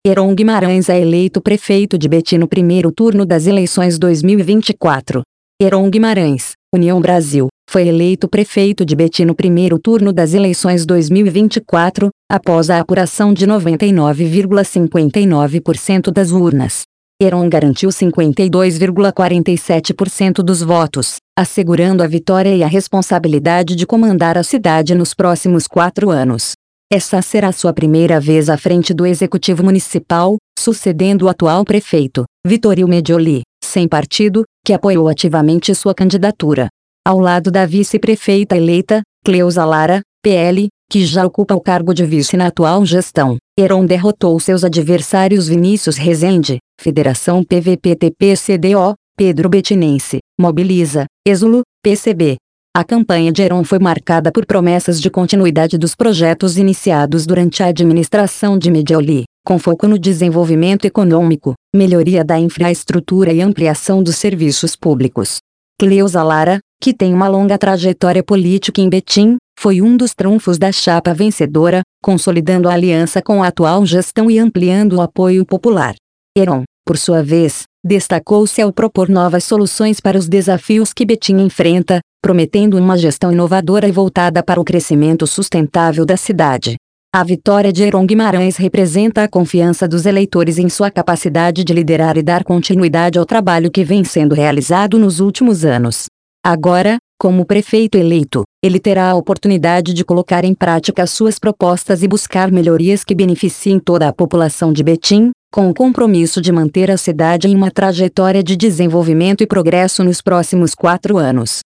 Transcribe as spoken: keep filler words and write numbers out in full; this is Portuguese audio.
Heron Guimarães é eleito prefeito de Betim no primeiro turno das eleições dois mil e vinte e quatro. Heron Guimarães, União Brasil, foi eleito prefeito de Betim no primeiro turno das eleições dois mil e vinte e quatro, após a apuração de noventa e nove vírgula cinquenta e nove por cento das urnas. Heron garantiu cinquenta e dois vírgula quarenta e sete por cento dos votos, assegurando a vitória e a responsabilidade de comandar a cidade nos próximos quatro anos. Essa será sua primeira vez à frente do Executivo Municipal, sucedendo o atual prefeito, Vittorio Medioli, sem partido, que apoiou ativamente sua candidatura. Ao lado da vice-prefeita eleita, Cleusa Lara, P L, que já ocupa o cargo de vice na atual gestão, Heron derrotou seus adversários Vinícius Rezende, Federação P V P T P C D O, Pedro Betinense, Mobiliza, Êxodo, P C B. A campanha de Heron foi marcada por promessas de continuidade dos projetos iniciados durante a administração de Medioli, com foco no desenvolvimento econômico, melhoria da infraestrutura e ampliação dos serviços públicos. Cleusa Lara, que tem uma longa trajetória política em Betim, foi um dos trunfos da chapa vencedora, consolidando a aliança com a atual gestão e ampliando o apoio popular. Heron, por sua vez, destacou-se ao propor novas soluções para os desafios que Betim enfrenta, prometendo uma gestão inovadora e voltada para o crescimento sustentável da cidade. A vitória de Heron Guimarães representa a confiança dos eleitores em sua capacidade de liderar e dar continuidade ao trabalho que vem sendo realizado nos últimos anos. Agora, como prefeito eleito, ele terá a oportunidade de colocar em prática suas propostas e buscar melhorias que beneficiem toda a população de Betim, com o compromisso de manter a cidade em uma trajetória de desenvolvimento e progresso nos próximos quatro anos.